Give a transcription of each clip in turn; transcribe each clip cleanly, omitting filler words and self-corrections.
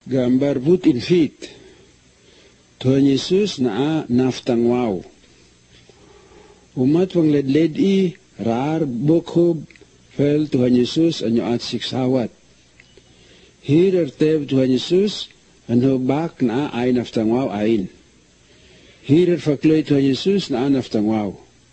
Gambar but infit. Tuhan Yesus naa naftang wow. Umat wang led I rar bokhob fel Tuhan Yesus anyo at siksawat. Hier tev Tuhan Yesus anho bak naa ay naftang wow ain. Hier fakloy Tuhan Yesus naa naftang wow.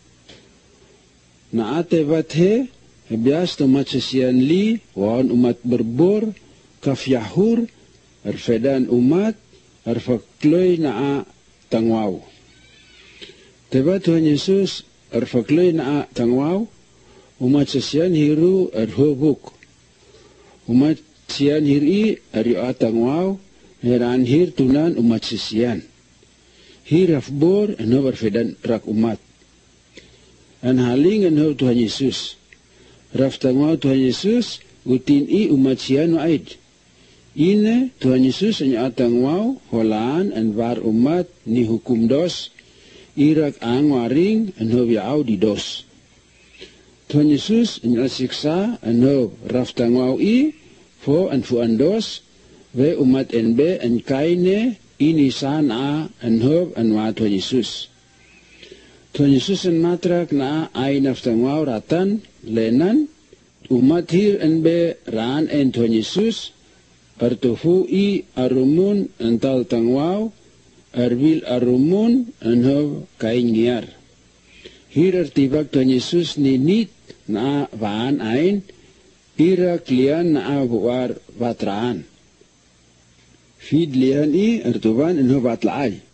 Naa tevat he bias tomat sesian li wan umat berbor kafyahur arfedan umat arfakloy naa tangwaw. Teba Tuhan Yesus arfakloy naa tangwaw umat sesian hiru arhubuk. Umat sian hiri ariyo tangwaw heran hir tunan umat sesian. Hir afbor anho arfedan rak umat. An haling anho Tuhan Yesus. Raf tangwaw Tuhan Yesus utin I umat sian waid. Ine Tuhan Yesus anya atang wow holaan an var umat ni hukum dos irak ang waring anho biaw di dos. Tuhan Yesus anya siksa anho raftang wow I fo an fuan dos ve umat NB an kaine ini sana anho an wa Tuhan Yesus. Tuhan Yesus an matrak na ay naftang wow ratan lenan umat hir NB raan en Tuhan Yesus artufu I arumun antal tangwaw arbil arumun anho kain ngiar. Hir artibak Tuhan Yesus ninit na vaan ain ira klian na buar batraan. Fid lian I artuban anho batlaay.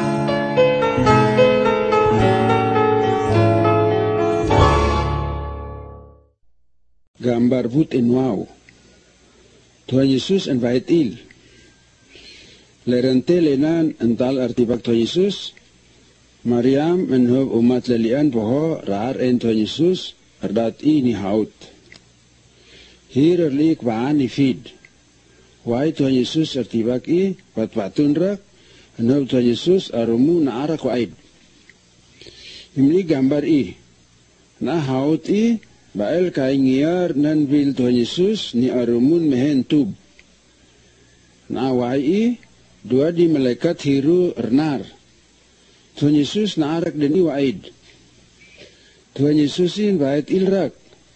Gambar but in wow. Tuhan Yesus en vait il. Lerente lenan ental artibak Tuhan Yesus. Mariam enhob umat lelian poho rar en Tuhan Yesus erdat I ni haut. Hir erlik waan ni fid. Wai Tuhan Yesus artibak I patpatun rak enhob Tuhan Yesus arumu na arak waid. Imli gambar I. Na haut I bael kain ngiar nan vil Tuhan Yesus ni arumun mehen tub. Na wai dua di malaikat hiru ernar. Tuhan Yesus na arak deni waid. Tuhan Yesusin bait ilrak.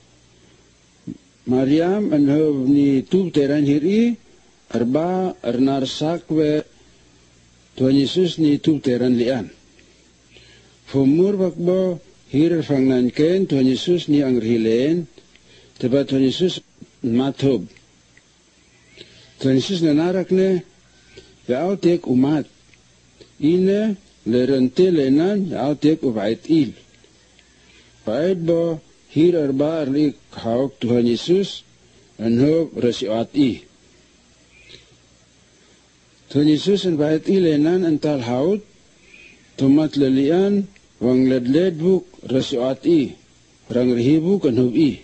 Mariam anhob ni tub teran hiri arba ernar sakwe Tuhan Yesus ni tub teran lian. Fumur bakbo Hir fangnan ken Tuhan Yesus ni angrihilen, teba Tuhan Yesus mathob. Tuhan Yesus nanarak ne, yao tek umat. Ine lerente lenan yao tek ubait il. Bait bo hir arba arlik hauk Tuhan Yesus, anhob rasiat I. Tuhan Yesus an bait il lenan antal haut, tomat lelian, wang led buk rasuat I, rang rihibu kan hub I.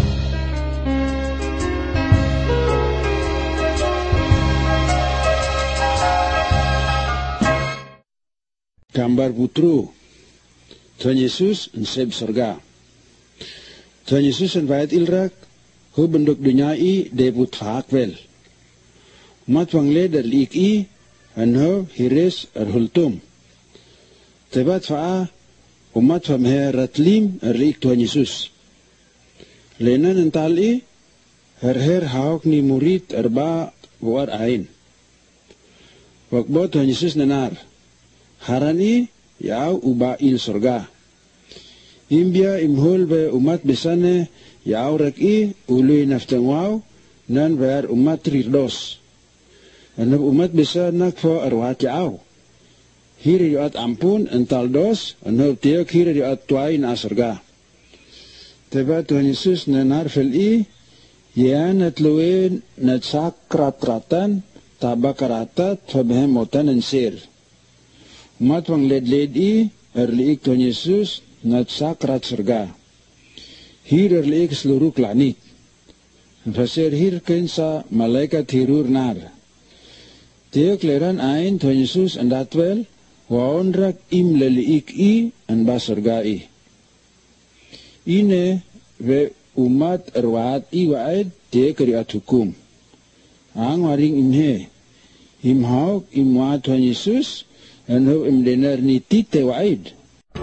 Gambar putru, Tuhan Yesus enseb surga. Tuhan Yesus en vayat ilrak, hu benduk dunia I debut hakwel. Mat wang led erlik I, anho hires erhultum. Tebat fa'a umat famhe ratlim erlik Tuhan Yesus. Lenan ental I her hauk ni murid erba buar ain. Wakbo Tuhan Yesus nenar. Haran I yau uba il surga. Imbia imhul be umat besane yau rek I ului naftang wow nan bayar umat rirdos. Anab umat besa nak fo arwat yau. Hiri yoat ampun ental dos, anhob tiok hiri yoat tuai na surga. Teba Tuhan Yesus nenar fel I, yan at luin nat sakrat-ratan, tabakaratat, fabhemotan en sir. Umat wang led I, erliik Tuhan Yesus, nat sakrat surga. Hir erliik seluruh planit. Fasir hir kensa malaikat hirur nar. Tiok leran ain Tuhan Yesus andatwel, waonrak im leliik I an basurga I. Ine ve umat erwaat I waed te keriat hukum. Ang waring imhe. Imhauk imwa Tuhan Yesus anho imdenar ni tite waid.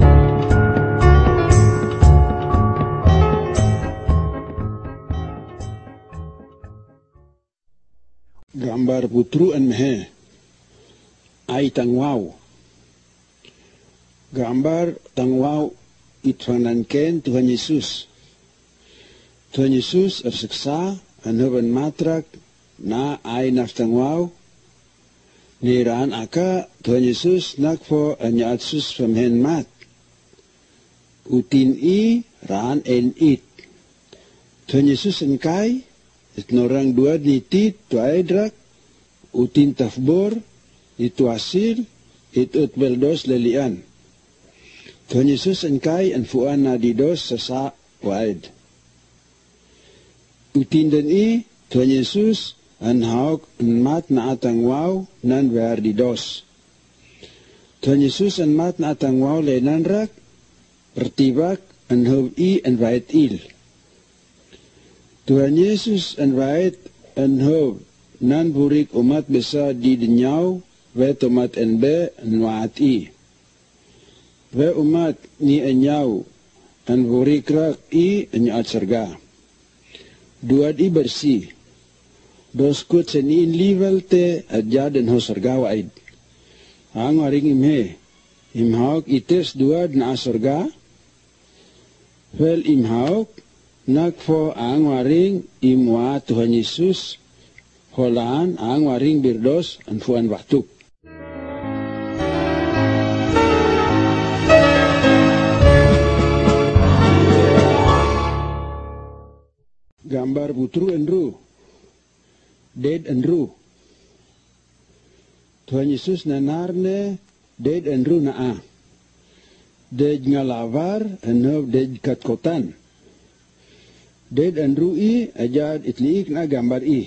Gambar putru an mehe ai tangwau. Gambar tangwau itfananken Tuhan Yesus. Tuhan Yesus ersiksa anhoban matrak na ai naftangwau. Niraan aka Tuhan Yesus nakfo anyaat sus famhen mat. Utin i raan en it. Tuhan Yesus enkai itnorang dua nitit tu aidrak. Utin tafbor itu asil itut beldos lelian. Tuhan Yesus enkai anfuan na didos sasa waid. Utin dan i Tuhan Yesus anhauk mat na atang wow nan ver didos. Tuhan Yesus mat na atang wow lenan rak pertibak anhub i anvait il. Tuhan Yesus anvait anhub nan burik umat besa di denyau vet umat enbe anwaat i. Ve umat ni enyau an burik rak i anyaat serga. Duad i bersih. Dos kut senin level te adjad en ho serga waid. Ang waring imhe. Imhauk ites duad na serga. Vel imhauk nakfo ang waring imwa Tuhan Yesus. Holaan ang waring birdos anfuan waktuk. Gambar putru enru. Dead enru. Tuhan Yesus nanarne dead enru naa. Dead ngalavar enho dead katkotan. Dead enru i ajad itliik na gambar i.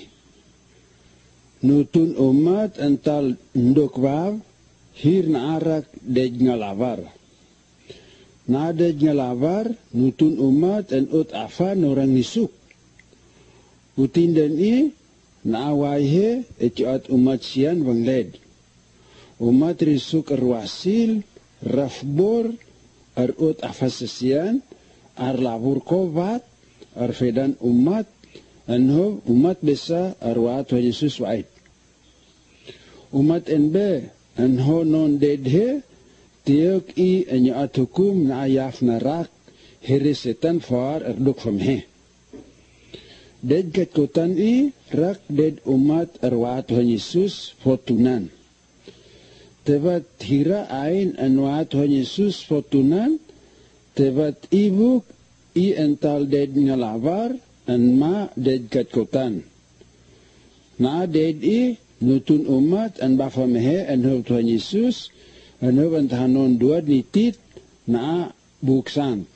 Nutun umat antal ndokwav hir na arak dead ngalavar. Na dead ngalavar nutun umat en ut afan orang nisuk. Utin dan i naawaihe etiat umat sian wangled. Umat risuk arwasil, rafbor, arut afasasian, arlabur kovat, arfedan umat, anho umat besa arwa Tuhan Yesus wait. Umat enbe anho non dedhe, tiok i anyaat hukum na ayaf narak, herisetan far arduk famhe. Ded katkotan i rak ded umat arwa Tuhan Yesus fotunan. Tebat hira ain anwa Tuhan Yesus fotunan. Tebat ibuk i ental ded ngalavar anma ded katkotan. Na ded i nutun umat an bafamehe anho Tuhan Yesus anho antahanon duad nitit na buksan.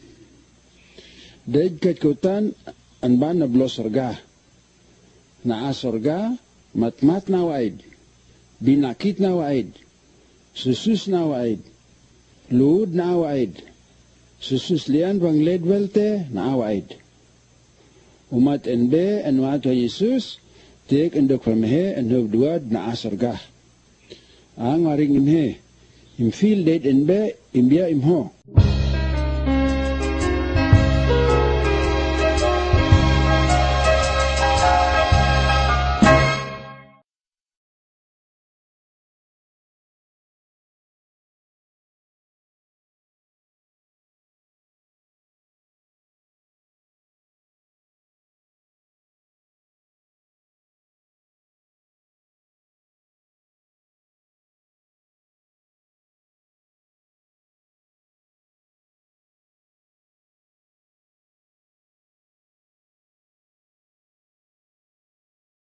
Ded katkotan an ba na blo sorga. Na sorga, matmat na waid. Binakit na waid. Susus na waid. Luud na waid. Susus lian bang ledwelte na waid. Umat enbe anwa Tuhan Yesus, tiek endok pamhe enhob duad na sorga. Ang waring imhe. Imfil ded enbe imbia imho.